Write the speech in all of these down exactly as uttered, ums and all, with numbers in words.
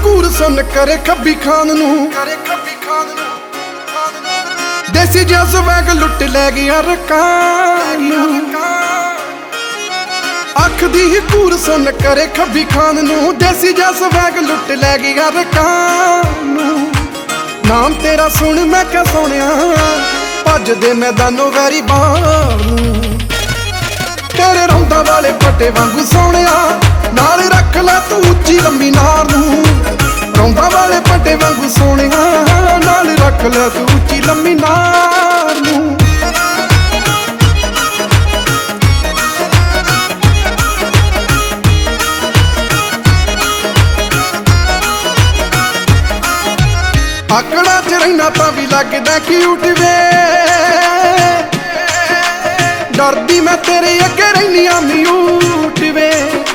ਘੂਰ ਸੁਣ ਕਰੇ ਖੱਬੀ ਖਾਨ ਨੂੰ, ਦੇਸੀ ਜਿਹਾ ਸਵੈਗ ਲੁੱਟ ਲੈ ਗਿਆ ਰਕਾਨ ਨੂੰ। ਅੱਖ ਦੀ ਹੀ ਘੂਰ ਸੁਣ ਕਰੇ ਖੱਬੀ ਖਾਨ ਨੂੰ, ਦੇਸੀ ਜਿਹਾ ਸਵੈਗ ਲੁੱਟ ਲੈ ਗਿਆ ਰਕਾਨ ਨੂੰ। ਨਾਮ ਤੇਰਾ ਸੁਣ ਮੈਂ ਕਿਹਾ ਸੋਹਣਿਆ, ਭੱਜਦੇ ਮੈਦਾਨੋਂ ਵੈਰੀ ਬਾਣ ਨੂੰ। ਤੇਰੇ ਰੌਂਦਾ ਵਾਲੇ ਪੱਟੇ ਵਾਂਗੂ ਸੋਹਣਿਆ, ਨਾਲ ਰੱਖ ਲੈ ਤੂੰ ਉੱਚੀ ਲੰਮੀ ਨਾਰ ਨੂੰ। ਰੌਂਦਾ ਵਾਲੇ ਪੱਟੇ ਵਾਂਗੂ ਸੋਹਣਿਆ, ਨਾਲ ਰੱਖ ਲੈ ਤੂੰ ਉੱਚੀ ਲੰਮੀ ਨਾਰ ਨੂੰ। ਆਕੜਾਂ ਚ ਰਹਿਣਾ ਤਾਂ ਵੀ ਲੱਗਦਾ ਕਿਊਟ ਵੇ, ਡਰਦੀ ਮੈਂ ਤੇਰੇ ਅੱਗੇ ਰਹਿਨੀ ਆ ਮਿਊਟ ਵੇ।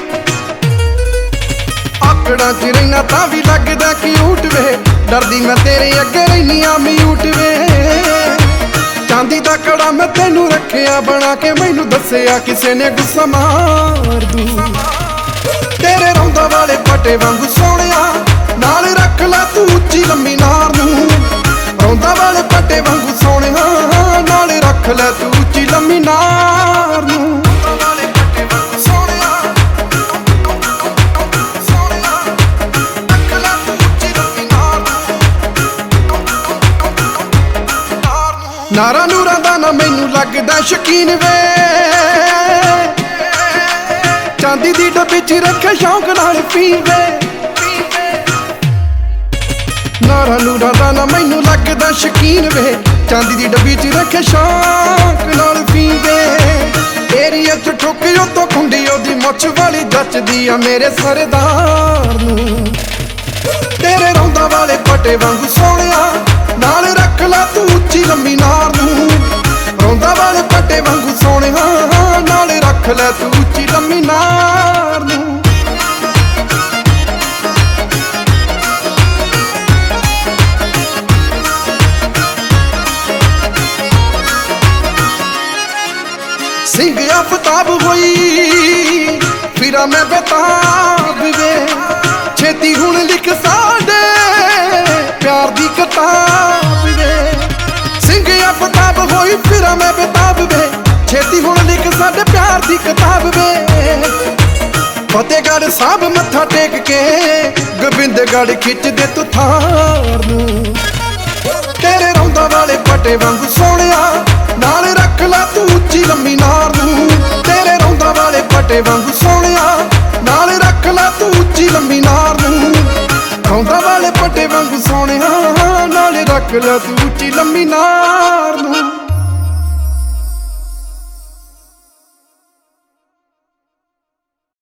ਆਕੜਾਂ ਚ ਰਹਿਣਾ ਤਾਂ ਵੀ ਲੱਗਦਾ ਕਿਊਟ ਵੇ, ਡਰਦੀ ਮੈਂ ਤੇਰੇ ਅੱਗੇ ਰਹਿਨੀ ਆ ਮਿਊਟ ਵੇ। ਚਾਂਦੀ ਦਾ ਕੜਾ ਮੈਂ ਤੈਨੂੰ ਰੱਖਿਆ ਬਣਾ ਕੇ, ਮੈਨੂੰ ਦੱਸਿਆ ਕਿਸੇ ਨੇ ਗੁੱਸਾ ਮਾਰ ਦੂ। ਤੇਰੇ ਰੌਂਦਾ ਵਾਲੇ ਪੱਟੇ ਵਾਂਗੂ ਸੋਹਣਿਆ, ਨਾਲ ਰੱਖ ਲੈ ਤੂੰ ਉੱਚੀ ਲੰਮੀ ਨਾਰ ਨੂੰ। ਰੌਂਦਾ ਵਾਲੇ ਪੱਟੇ ਵਾਂਗੂ ਸੋਹਣਿਆ, ਨਾਲ ਰੱਖ ਲੈ ਤੂੰ ਉੱਚੀ ਲੰਮੀ ਨਾਰ ਨੂੰ। ਨਾਰਾ ਨੂਰਾਂ ਦਾ ਨਾ ਮੈਨੂੰ ਲੱਗਦਾ ਸ਼ਕੀਨ ਵੇ, ਚਾਂਦੀ ਦੀ ਡੱਬੀ ਚ ਰੱਖੇ ਸ਼ੌਂਕ ਨਾਲ ਪੀਵੇ। ਨਾਰਾ ਨੂਰਾਂ ਦਾ ਨਾ ਮੈਨੂੰ ਲੱਗਦਾ ਸ਼ਕੀਨ ਵੇ, ਚਾਂਦੀ ਦੀ ਡੱਬੀ ਚ ਰੱਖੇ ਸ਼ੌਂਕ ਨਾਲ ਪੀਵੇ। ਏਰੀਆ ਚ ਠੋਕਿਓ ਤੋਂ ਖੁੰਡੀ ਉਹਦੀ ਮੁੱਛ ਵਾਲੀ ਜੱਚਦੀ ਆ ਮੇਰੇ ਸਰਦਾਰ ਨੂੰ। ਤੇਰੇ ਰੌਂਦਾ ਵਾਲੇ ਪੱਟੇ ਵਾਂਗੂ ਸੋਹਣਿਆ, ਨਾਲ ਰੱਖ ਲੈ ਤੂੰ ਉੱਚੀ ਲੰਮੀ ਨਾਰ ਨੂੰ। ਰੌਂਦਾ ਵਾਲੇ ਪੱਟੇ ਵਾਂਗੂ ਸੋਹਣਿਆ, ਨਾਲ ਰੱਖ ਲੈ ਤੂੰ ਉੱਚੀ ਲੰਮੀ ਨਾਰ ਨੂੰ। ਸਿੰਘ ਆਫਤਾਬ ਹੋਈ ਫਿਰਾਂ ਮੈਂ ਬੇਤਾਬ ਵੇ, ਛੇਤੀ ਹੁਣ ਲਿਖ ਸਾਡੇ ਪਿਆਰ ਦੀ ਕਿਤਾਬ ਵੇ। ਸਿੰਘ ਆਫਤਾਬ ਹੋਈ ਫਿਰਾਂ ਮੈਂ ਬੇਤਾਬ ਵੇ, ਛੇਤੀ ਹੁਣ ਲਿਖ ਸਾਡੇ ਪਿਆਰ ਦੀ ਕਿਤਾਬ ਵੇ। ਫਤਿਹਗੜ੍ਹ ਸਾਹਿਬ ਮੱਥਾ ਟੇਕ ਕੇ, ਗੋਬਿੰਦਗੜ੍ਹ ਖਿੱਚਦੇ ਤੂੰ ਥਾਰ ਨੂੰ। ਤੇਰੇ ਰੌਂਦਾ ਵਾਲੇ ਪੱਟੇ ਵਾਂਗੂ ਸੋਹਣਿਆ, ਨਾਲ ਰੱਖ ਲੈ ਤੂੰ ਉੱਚੀ ਲੰਮੀ ਨਾਰ ਨੂੰ। ਤੇਰੇ ਰੌਂਦਾ ਵਾਲੇ ਪੱਟੇ ਵਾਂਗੂ ਸੋਹਣਿਆ, ਨਾਲ ਰੱਖ ਲੈ ਤੂੰ ਉੱਚੀ ਲੰਮੀ ਨਾਰ ਨੂੰ। ਰੌਂਦਾ ਵਾਲੇ ਪੱਟੇ ਵਾਂਗੂ ਸੋਹਣਿਆ, ਨਾਲ ਰੱਖ ਲੈ ਤੂੰ ਉੱਚੀ ਲੰਮੀ ਨਾਰ ਨੂੰ।